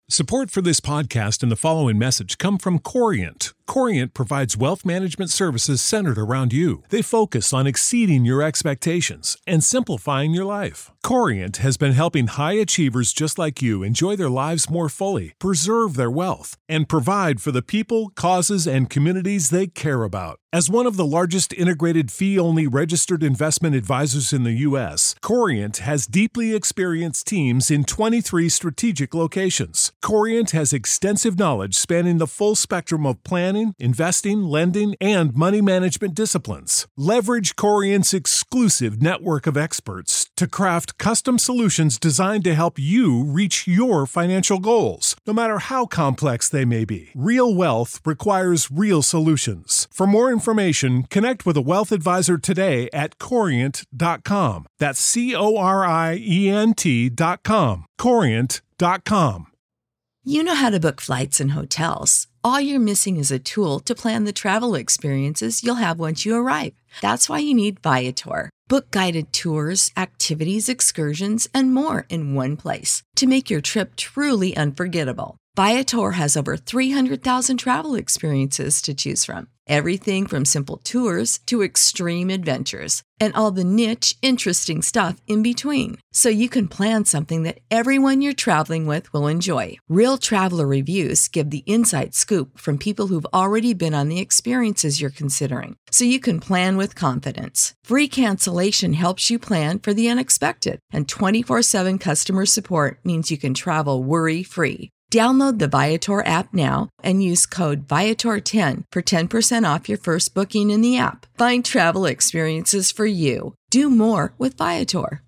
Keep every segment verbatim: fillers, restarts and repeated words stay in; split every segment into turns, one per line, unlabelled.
Support for this podcast and the following message come from Corient. Corient provides wealth management services centered around you. They focus on exceeding your expectations and simplifying your life. Corient has been helping high achievers just like you enjoy their lives more fully, preserve their wealth, and provide for the people, causes, and communities they care about. As one of the largest integrated fee-only registered investment advisors in the U S, Corient has deeply experienced teams in twenty-three strategic locations. Corient has extensive knowledge spanning the full spectrum of planning, investing, lending, and money management disciplines. Leverage Corient's exclusive network of experts to craft custom solutions designed to help you reach your financial goals, no matter how complex they may be. Real wealth requires real solutions. For more information, connect with a wealth advisor today at corient dot com. That's C O R I E N T dot com. corient dot com.
You know how to book flights and hotels. All you're missing is a tool to plan the travel experiences you'll have once you arrive. That's why you need Viator. Book guided tours, activities, excursions, and more in one place to make your trip truly unforgettable. Viator has over three hundred thousand travel experiences to choose from. Everything from simple tours to extreme adventures and all the niche, interesting stuff in between. So you can plan something that everyone you're traveling with will enjoy. Real traveler reviews give the inside scoop from people who've already been on the experiences you're considering. So you can plan with confidence. Free cancellation helps you plan for the unexpected. And twenty-four seven customer support means you can travel worry-free. Download the Viator app now and use code Viator ten for ten percent off your first booking in the app. Find travel experiences for you. Do more with Viator.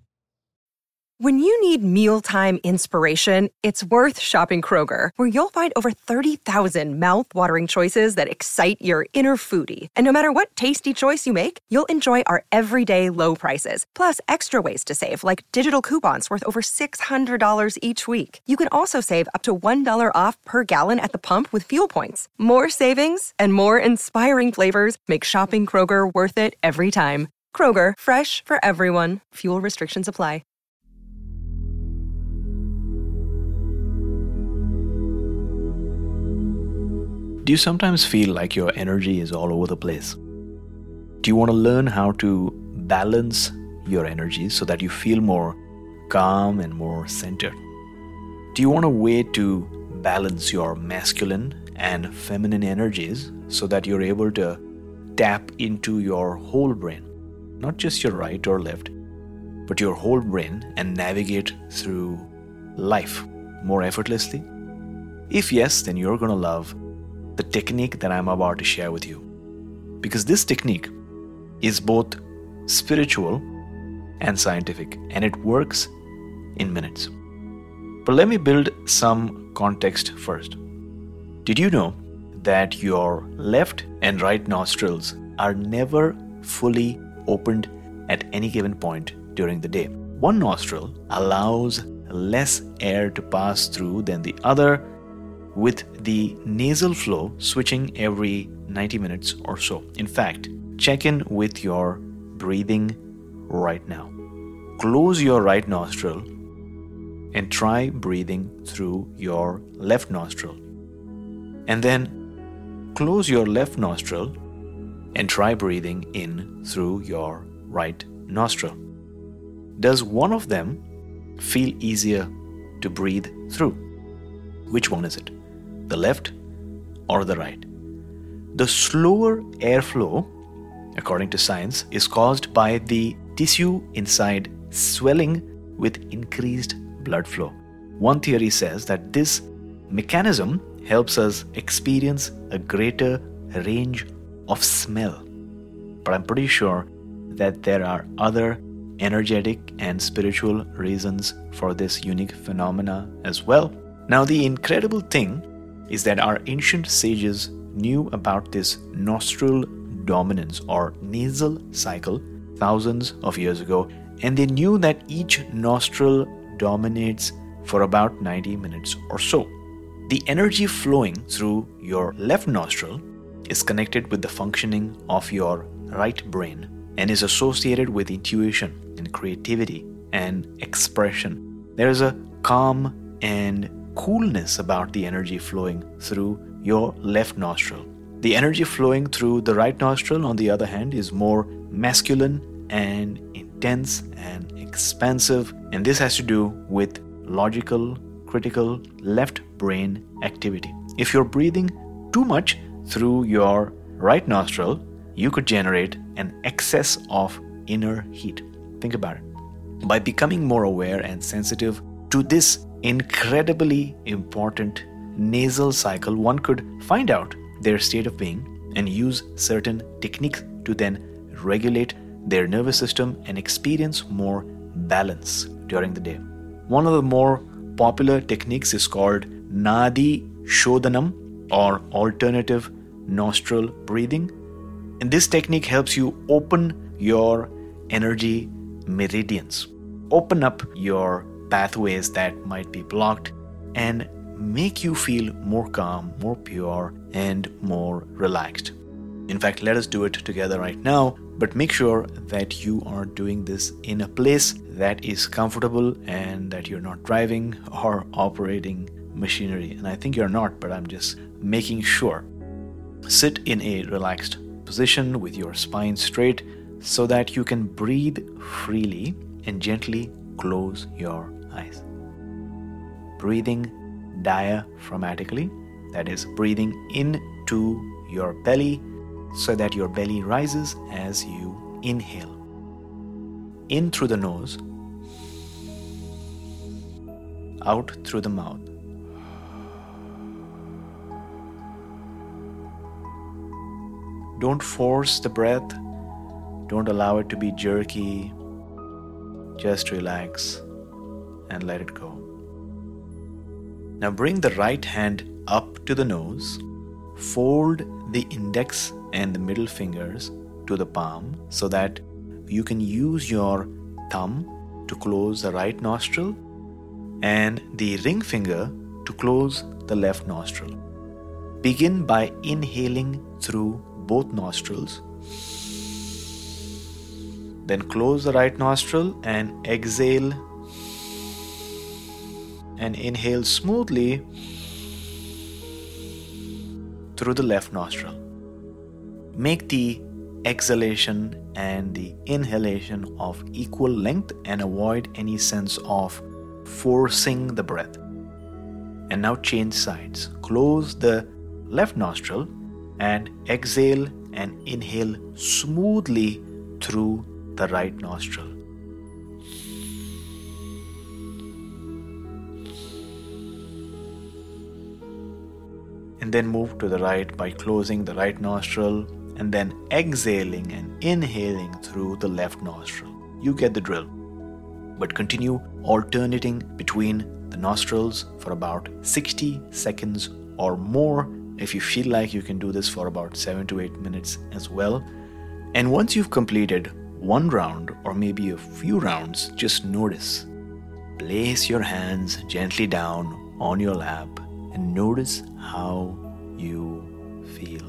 When you need mealtime inspiration, it's worth shopping Kroger, where you'll find over thirty thousand mouth-watering choices that excite your inner foodie. And no matter what tasty choice you make, you'll enjoy our everyday low prices, plus extra ways to save, like digital coupons worth over six hundred dollars each week. You can also save up to one dollar off per gallon at the pump with fuel points. More savings and more inspiring flavors make shopping Kroger worth it every time. Kroger, fresh for everyone. Fuel restrictions apply.
Do you sometimes feel like your energy is all over the place? Do you want to learn how to balance your energy so that you feel more calm and more centered? Do you want a way to balance your masculine and feminine energies so that you're able to tap into your whole brain, not just your right or left, but your whole brain, and navigate through life more effortlessly? If yes, then you're going to love the technique that I'm about to share with you, because this technique is both spiritual and scientific, and it works in minutes. But let me build some context first. Did you know that your left and right nostrils are never fully opened at any given point during the day? One nostril allows less air to pass through than the other, with the nasal flow switching every ninety minutes or so. In fact, check in with your breathing right now. Close your right nostril and try breathing through your left nostril. And then close your left nostril and try breathing in through your right nostril. Does one of them feel easier to breathe through? Which one is it? The left or the right? The slower airflow, according to science, is caused by the tissue inside swelling with increased blood flow. One theory says that this mechanism helps us experience a greater range of smell. But I'm pretty sure that there are other energetic and spiritual reasons for this unique phenomena as well. Now, the incredible thing is that our ancient sages knew about this nostril dominance or nasal cycle thousands of years ago, and they knew that each nostril dominates for about ninety minutes or so. The energy flowing through your left nostril is connected with the functioning of your right brain and is associated with intuition and creativity and expression. There is a calm and coolness about the energy flowing through your left nostril. The energy flowing through the right nostril, on the other hand, is more masculine and intense and expansive, and this has to do with logical, critical left brain activity. If you're breathing too much through your right nostril, you could generate an excess of inner heat. Think about it. By becoming more aware and sensitive to this incredibly important nasal cycle, one could find out their state of being and use certain techniques to then regulate their nervous system and experience more balance during the day. One of the more popular techniques is called Nadi Shodhanam, or alternative nostril breathing. And this technique helps you open your energy meridians, open up your pathways that might be blocked, and make you feel more calm, more pure, and more relaxed. In fact, let us do it together right now, but make sure that you are doing this in a place that is comfortable and that you're not driving or operating machinery. And I think you're not, but I'm just making sure. Sit in a relaxed position with your spine straight so that you can breathe freely and gently close your eyes. Breathing diaphragmatically, that is, breathing into your belly so that your belly rises as you inhale. In through the nose, out through the mouth. Don't force the breath. Don't allow it to be jerky. Just relax and let it go. Now bring the right hand up to the nose. Fold the index and the middle fingers to the palm so that you can use your thumb to close the right nostril and the ring finger to close the left nostril. Begin by inhaling through both nostrils. Then close the right nostril and exhale and inhale smoothly through the left nostril. Make the exhalation and the inhalation of equal length and avoid any sense of forcing the breath. And now change sides. Close the left nostril and exhale and inhale smoothly through the right nostril. And then move to the right by closing the right nostril and then exhaling and inhaling through the left nostril. You get the drill. But continue alternating between the nostrils for about sixty seconds or more. If you feel like you can do this for about seven to eight minutes as well. And once you've completed one round or maybe a few rounds, just notice. Place your hands gently down on your lap and notice how you feel.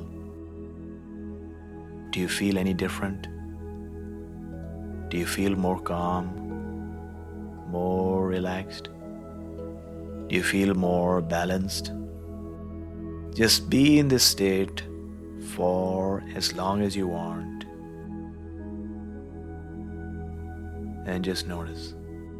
Do you feel any different? Do you feel more calm, more relaxed? Do you feel more balanced? Just be in this state for as long as you want and just notice.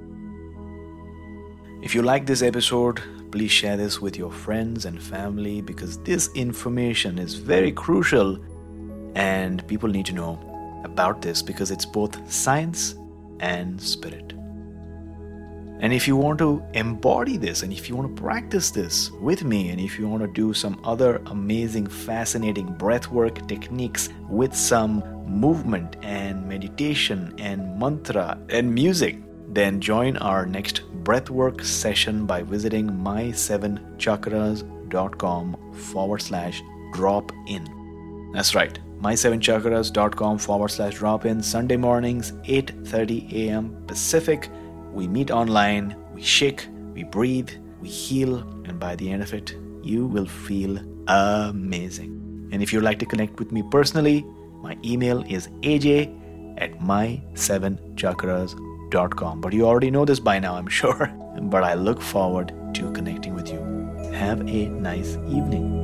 If you like this episode, please share this with your friends and family because this information is very crucial and people need to know about this because it's both science and spirit. And if you want to embody this and if you want to practice this with me and if you want to do some other amazing, fascinating breathwork techniques with some movement and meditation and mantra and music, then join our next breathwork session by visiting my seven chakras dot com forward slash drop in. That's right, my seven chakras dot com forward slash drop in. Sunday mornings, eight thirty a.m. Pacific. We meet online, we shake, we breathe, we heal, and by the end of it, you will feel amazing. And if you'd like to connect with me personally, my email is a j at my seven chakras dot com. But you already know this by now, I'm sure. But I look forward to connecting with you Have a nice evening.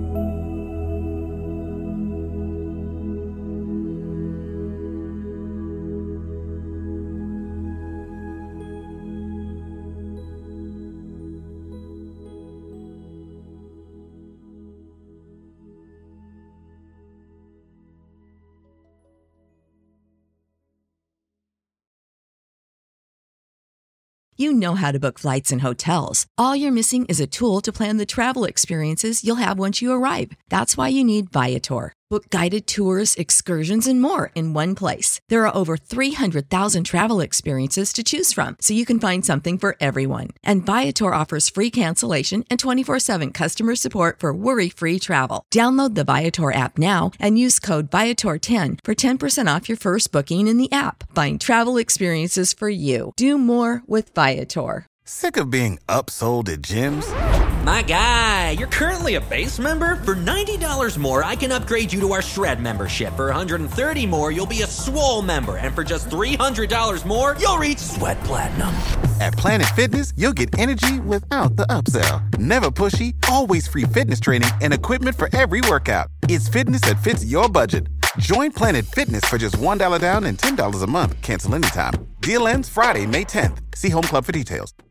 You know how to book flights and hotels. All you're missing is a tool to plan the travel experiences you'll have once you arrive. That's why you need Viator. Book guided tours, excursions, and more in one place. There are over three hundred thousand travel experiences to choose from, so you can find something for everyone. And Viator offers free cancellation and twenty-four seven customer support for worry-free travel. Download the Viator app now and use code Viator ten for ten percent off your first booking in the app. Find travel experiences for you. Do more with Viator.
Sick of being upsold at gyms?
My guy, you're currently a base member. For ninety dollars more, I can upgrade you to our Shred membership. For one hundred thirty dollars more, you'll be a Swole member. And for just three hundred dollars more, you'll reach Sweat Platinum.
At Planet Fitness, you'll get energy without the upsell. Never pushy, always free fitness training and equipment for every workout. It's fitness that fits your budget. Join Planet Fitness for just one dollar down and ten dollars a month. Cancel anytime. Deal ends Friday, May tenth. See Home Club for details.